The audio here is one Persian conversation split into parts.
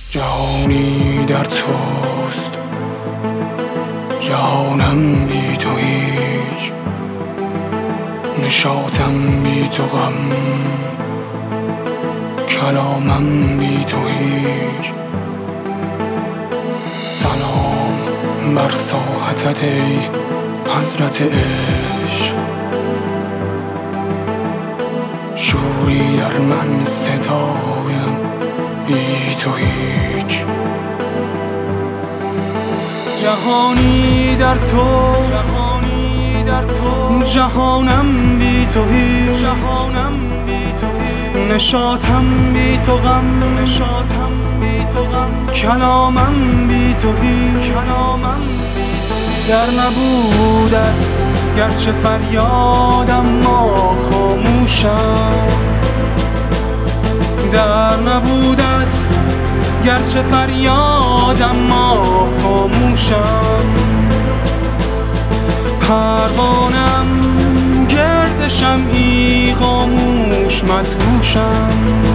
جهانی در توست، جهانم بی تو هیچ، نشاطم بی تو غم، کلامم بی تو هیچ. سلام بر ساحتت ای حضرت عشق، شوری در من صدایم بی تو هیچ. جهانی در تو، جهانم بی تو هیچ، نشاطم بی تو غم، کلامم بی تو هیچ. در نبودت گرچه فریادم ما خاموشم، در نبودت گرچه فریادم ما خاموشم. پروانم گردشم ای خاموش مدهوشم،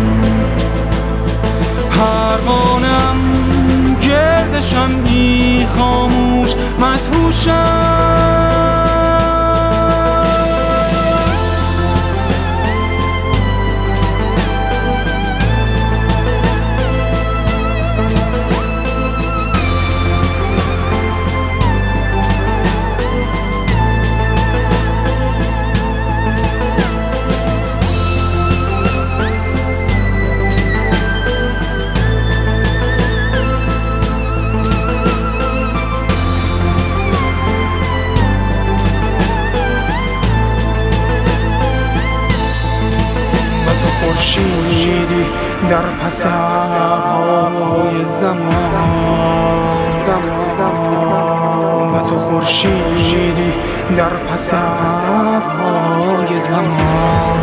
پروانم گردشم ای خاموش مدهوشم. خورشیدی در پس ابرهای زمان، و تو خورشیدی در پس ابرهای زمان.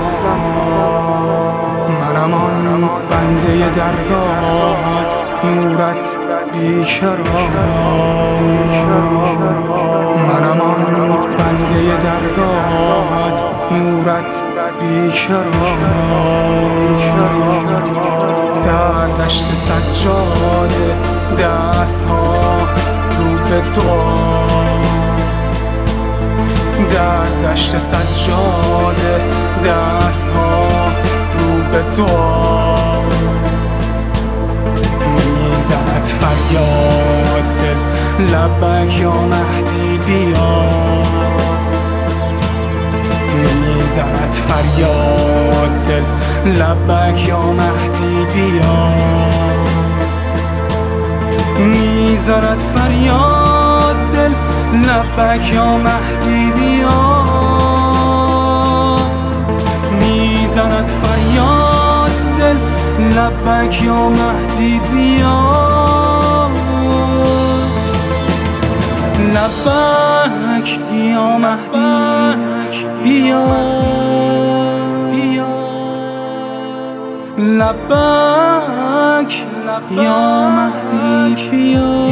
منم آن بنده درگاهت، نورت بیکران، منم آن بنده درگاهت، نورت بیکران. در دشت سجاده دستها رو به دعا، در دشت سجاده دستها رو به دعا. میزند فریاد دل لبک یا مهدی بیا، میزند فریاد دل لبک یا مهدی بیا، میزند فریاد دل لبک یا مهدی بیا، میزند فریاد دل لبک یا مهدی بیا، لبک یا مهدی بیا، لبک یا مهدی بیا.